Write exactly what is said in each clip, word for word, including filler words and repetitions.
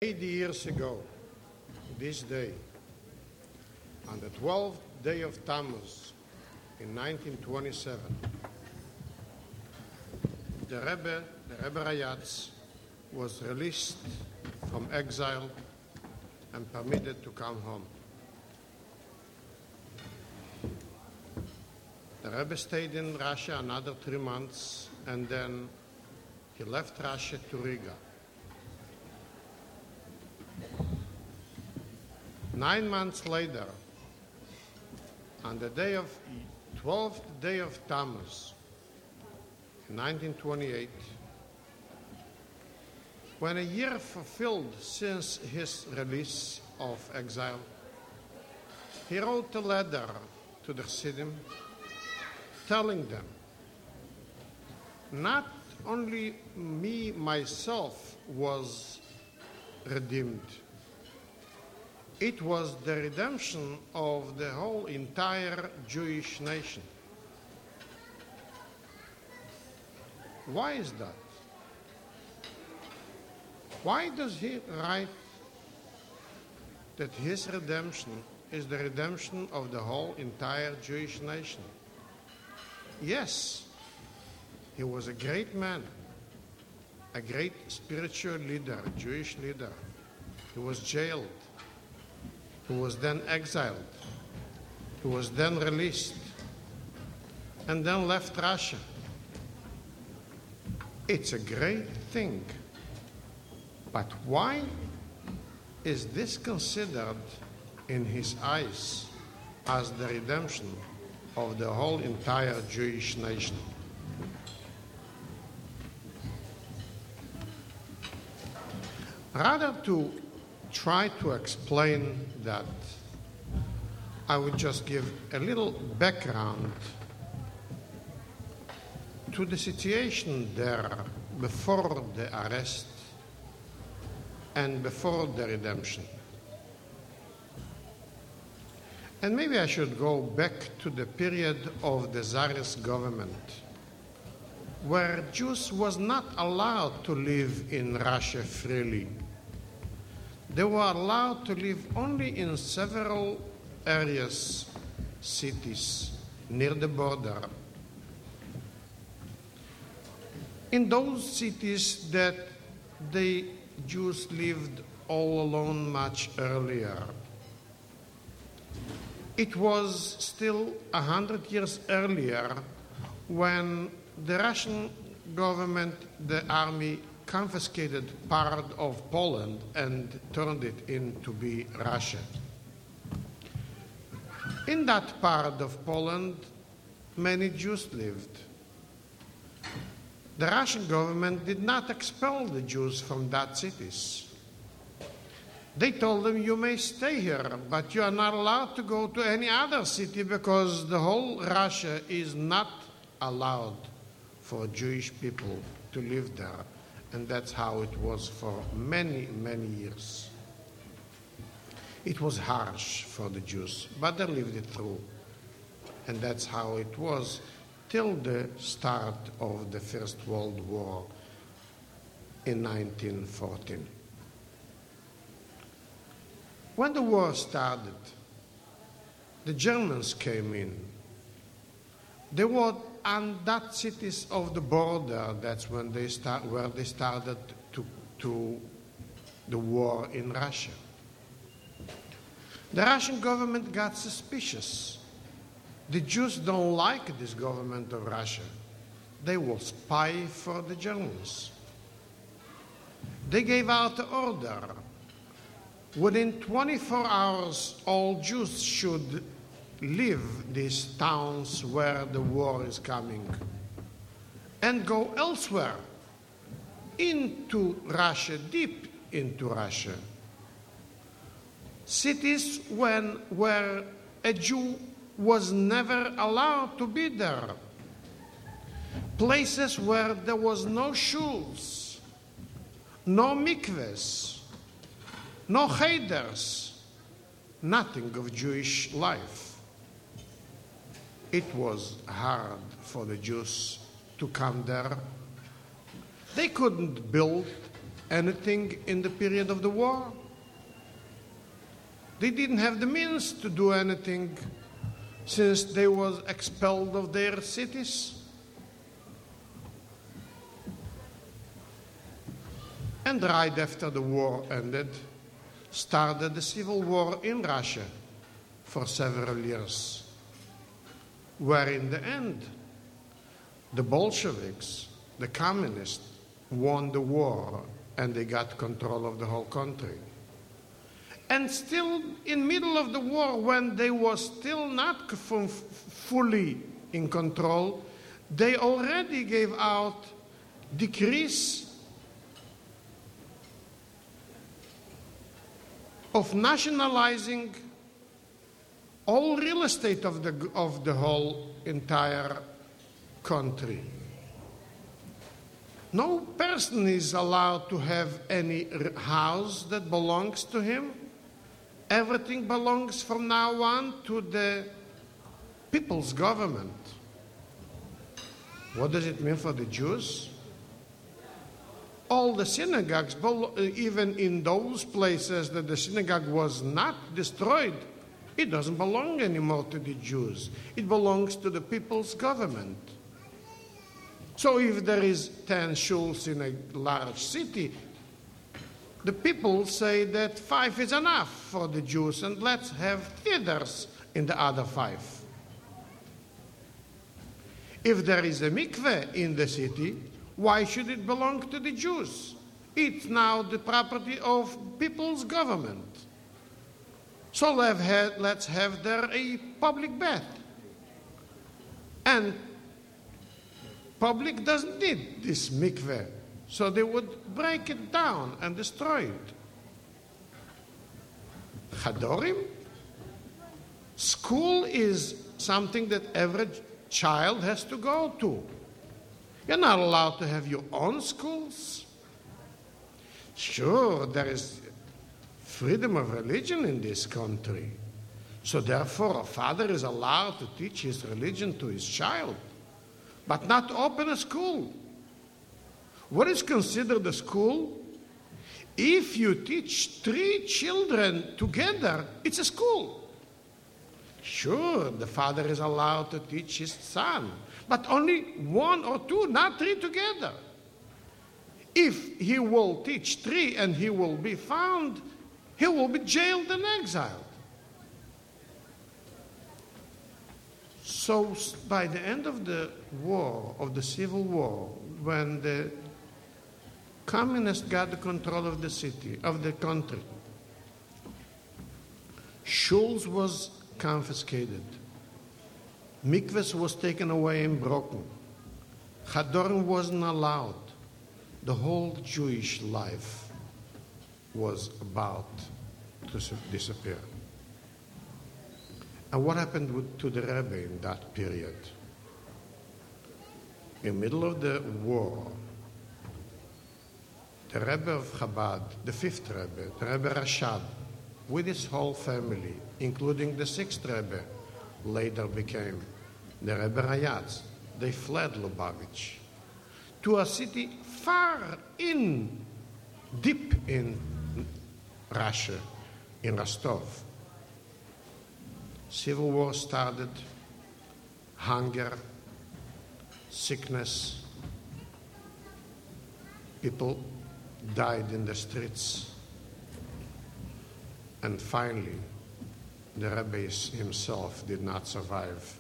eighty years ago, this day, on the twelfth day of Tammuz in nineteen twenty-seven, the Rebbe, the Rebbe Rayatz, was released from exile and permitted to come home. The Rebbe stayed in Russia another three months, and then he left Russia to Riga. Nine months later, on the day of twelfth day of Tammuz, in nineteen twenty-eight, when a year fulfilled since his release of exile, he wrote a letter to the Chassidim telling them, not only me, myself, was redeemed, it was the redemption of the whole entire Jewish nation. Why is that? Why does he write that his redemption is the redemption of the whole entire Jewish nation? Yes, he was a great man, a great spiritual leader, a Jewish leader. He was jailed. He was then exiled. He was then released and then left Russia. It's a great thing. But why is this considered in his eyes as the redemption of the whole entire Jewish nation? Rather to try to explain that, I would just give a little background to the situation there before the arrest and before the redemption. And maybe I should go back to the period of the Tsarist government, where Jews was not allowed to live in Russia freely. They were allowed to live only in several areas, cities, near the border. In those cities that the Jews lived all alone much earlier. It was still a hundred years earlier when the Russian government, the army, confiscated part of Poland and turned it into be Russia. In that part of Poland, many Jews lived. The Russian government did not expel the Jews from that cities. They told them, you may stay here, but you are not allowed to go to any other city because the whole Russia is not allowed for Jewish people to live there. And that's how it was for many, many years. It was harsh for the Jews, but they lived it through. And that's how it was till the start of the First World War in nineteen fourteen. When the war started, the Germans came in. They were on that cities of the border. That's when they start, where they started to, to the war in Russia. The Russian government got suspicious. The Jews don't like this government of Russia. They will spy for the Germans. They gave out the order. Within twenty-four hours, all Jews should leave these towns where the war is coming and go elsewhere into Russia, deep into Russia. Cities when, where a Jew was never allowed to be there. Places where there was no shuls, no mikvahs, no cheders, nothing of Jewish life. It was hard for the Jews to come there. They couldn't build anything in the period of the war. They didn't have the means to do anything since they was expelled of their cities. And right after the war ended, started the civil war in Russia for several years, where in the end, the Bolsheviks, the communists, won the war and they got control of the whole country. And still in middle of the war, when they were still not f- fully in control, they already gave out decrees of nationalizing all real estate of the, of the whole entire country. No person is allowed to have any house that belongs to him. Everything belongs from now on to the people's government. What does it mean for the Jews? All the synagogues, even in those places that the synagogue was not destroyed, it doesn't belong anymore to the Jews. It belongs to the people's government. So if there is ten shuls in a large city, the people say that five is enough for the Jews and let's have theaters in the other five. If there is a mikveh in the city, why should it belong to the Jews? It's now the property of people's government. So let's have there a public bath. And public doesn't need this mikveh, so they would break it down and destroy it. Chadorim? School is something that every child has to go to. You're not allowed to have your own schools. Sure, there is freedom of religion in this country. So therefore, a father is allowed to teach his religion to his child, but not open a school. What is considered a school? If you teach three children together, it's a school. Sure, the father is allowed to teach his son, but only one or two, not three together. If he will teach three and he will be found, he will be jailed and exiled. So by the end of the war, of the Civil War, when the communists got the control of the city, of the country, shuls was confiscated. Mikvahs was taken away and broken. Chadorim wasn't allowed. The whole Jewish life was about to disappear. And what happened with, to the Rebbe in that period? In the middle of the war, the Rebbe of Chabad, the fifth Rebbe, the Rebbe Rashab, with his whole family, including the sixth Rebbe, later became the Rebbe Rayatz. They fled Lubavitch to a city far in, deep in Russia, in Rostov. Civil war started, hunger, sickness, people died in the streets, and finally, the Rebbe himself did not survive.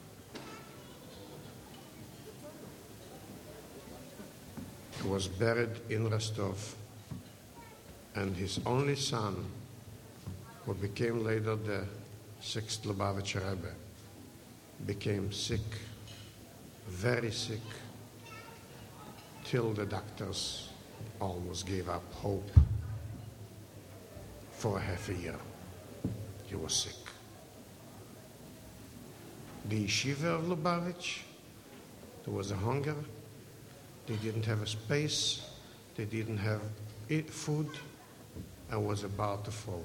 He was buried in Rostov, and his only son, who became later the sixth Lubavitcher Rebbe, became sick, very sick, till the doctors almost gave up hope. For half a year, he was sick. The yeshiva of Lubavitch, there was a hunger. They didn't have a space. They didn't have food, and was about to fall.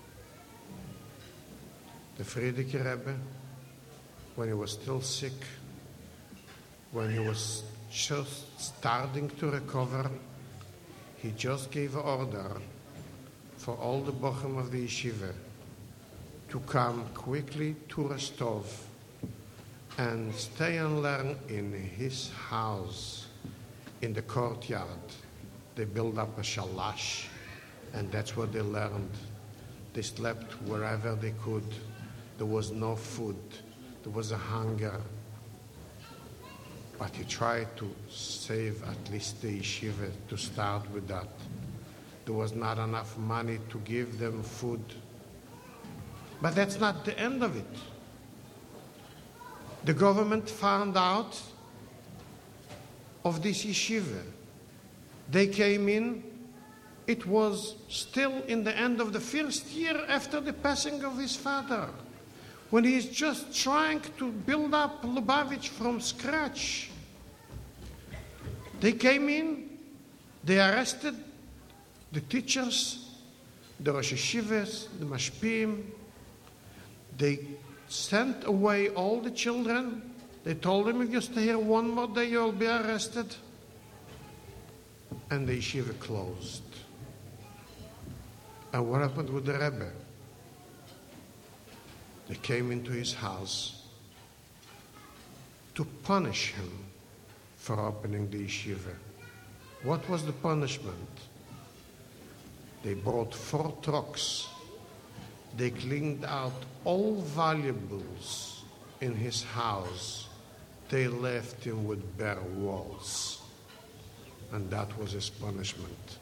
The Frierdiker Rebbe, when he was still sick, when he was just starting to recover, he just gave an order for all the bochum of the yeshiva to come quickly to Rostov and stay and learn in his house, in the courtyard. They built up a shalash, and that's what they learned. They slept wherever they could. There was no food. There was a hunger. But he tried to save at least the yeshiva to start with that. There was not enough money to give them food. But that's not the end of it. The government found out of this yeshiva. They came in. It was still in the end of the first year after the passing of his father, when he is just trying to build up Lubavitch from scratch. They came in, they arrested the teachers, the Rosh Yeshivas, the Mashpim. They sent away all the children. They told them, if you stay here one more day, you'll be arrested. And the yeshiva closed. And what happened with the Rebbe? They came into his house to punish him for opening the yeshiva. What was the punishment? They brought four trucks. They cleaned out all valuables in his house. They left him with bare walls. And that was his punishment.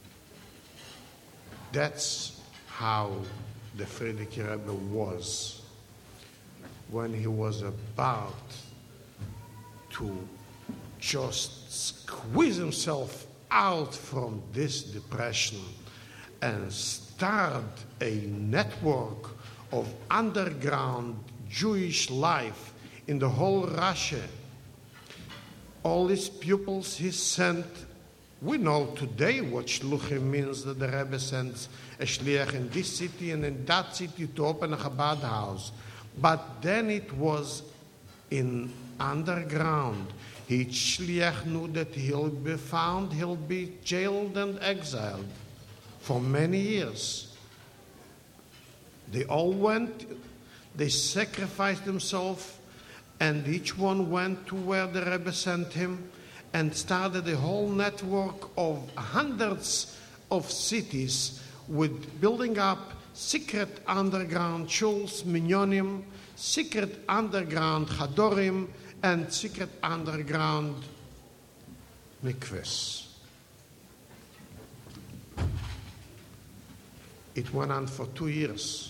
That's how the Frierdiker Rebbe was when he was about to just squeeze himself out from this depression and start a network of underground Jewish life in the whole Russia. All his pupils he sent. We know today what shluchim means, that the Rebbe sends a shliach in this city and in that city to open a Chabad house. But then it was in underground. Each shliach knew that he'll be found, he'll be jailed and exiled for many years. They all went, they sacrificed themselves, and each one went to where the Rebbe sent him, and started a whole network of hundreds of cities with building up secret underground shuls, minyanim, secret underground chadorim, and secret underground mikvahs. It went on for two years.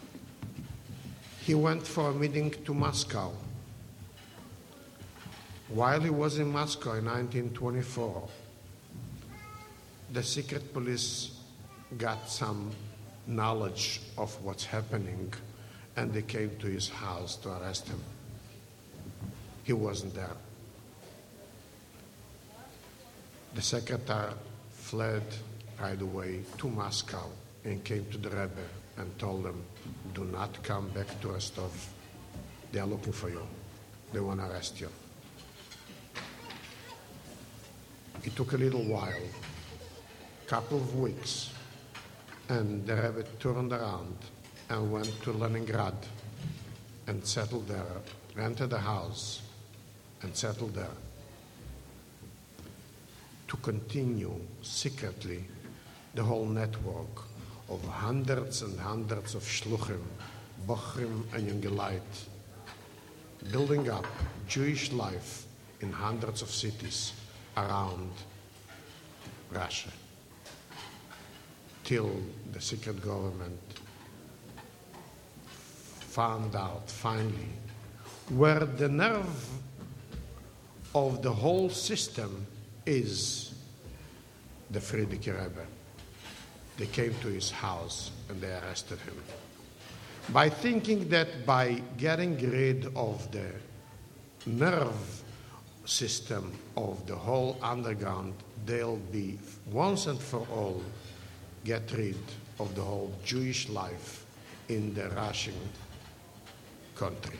He went for a meeting to Moscow. While he was in Moscow in nineteen twenty-four, the secret police got some knowledge of what's happening, and they came to his house to arrest him. He wasn't there. The secretary fled right away to Moscow and came to the Rebbe and told him, do not come back to Rostov. They are looking for you. They want to arrest you. It took a little while, couple of weeks, and the Rebbe turned around and went to Leningrad and settled there, rented a house and settled there to continue secretly the whole network of hundreds and hundreds of shluchim, bochrim and yungelait, building up Jewish life in hundreds of cities around Russia, till the secret government found out finally where the nerve of the whole system is. The Frierdiker Rebbe. They came to his house and they arrested him. By thinking that by getting rid of the nerve system of the whole underground, they'll be once and for all get rid of the whole Jewish life in the Russian country.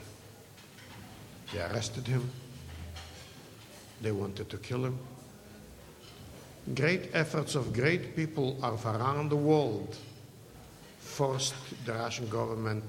They arrested him. They wanted to kill him. Great efforts of great people of around the world forced the Russian government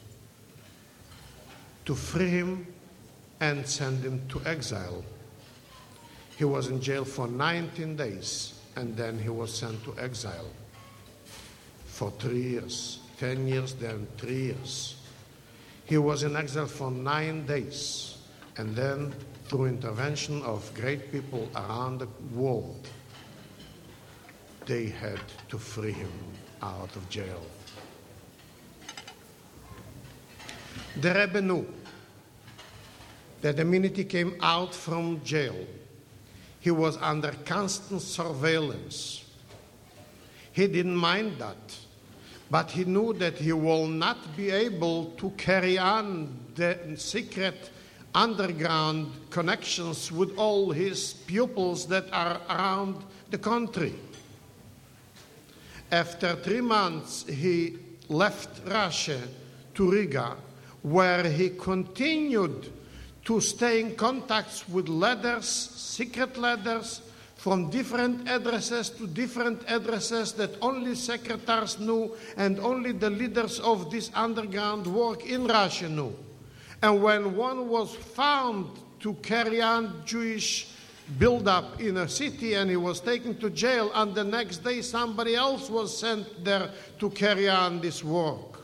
to free him and send him to exile. He was in jail for nineteen days, and then he was sent to exile for three years, ten years, then three years. He was in exile for nine days, and then through intervention of great people around the world, they had to free him out of jail. The Rebbe knew that the minute he came out from jail, he was under constant surveillance. He didn't mind that, but he knew that he will not be able to carry on the secret underground connections with all his pupils that are around the country. After three months, he left Russia to Riga, where he continued to stay in contact with letters, secret letters, from different addresses to different addresses that only secretaries knew and only the leaders of this underground work in Russia knew. And when one was found to carry on Jewish build-up in a city and he was taken to jail, and the next day somebody else was sent there to carry on this work.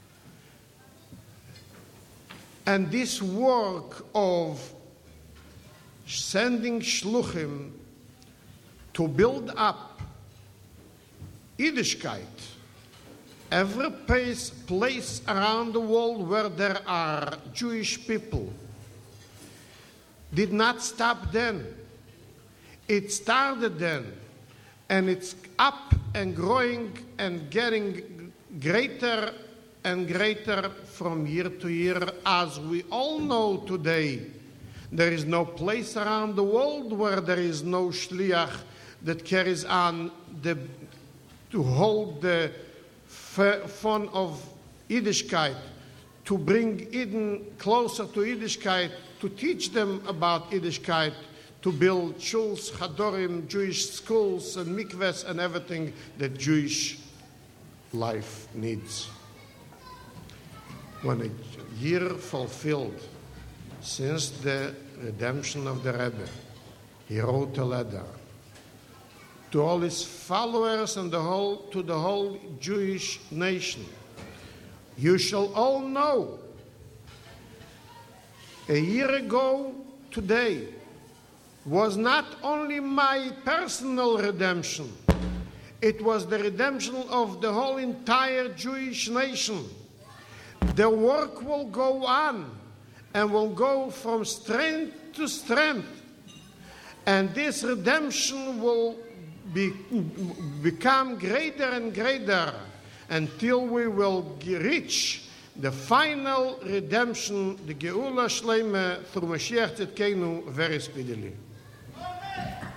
And this work of sending shluchim to build up Yiddishkeit, every place, place around the world where there are Jewish people, did not stop then. It started then, and it's up and growing and getting greater and greater from year to year. As we all know today, there is no place around the world where there is no shliach that carries on the, to hold the fun of Yiddishkeit, to bring Eden closer to Yiddishkeit, to teach them about Yiddishkeit, to build shuls, chadorim, Jewish schools and mikvahs and everything that Jewish life needs. When a year fulfilled since the redemption of the Rebbe, he wrote a letter to all his followers and the whole, to the whole Jewish nation. You shall all know, a year ago today was not only my personal redemption, it was the redemption of the whole entire Jewish nation. The work will go on and will go from strength to strength, and this redemption will be, become greater and greater until we will reach the final redemption, the Geula Shleima through Mashiach Tzidkenu, very speedily.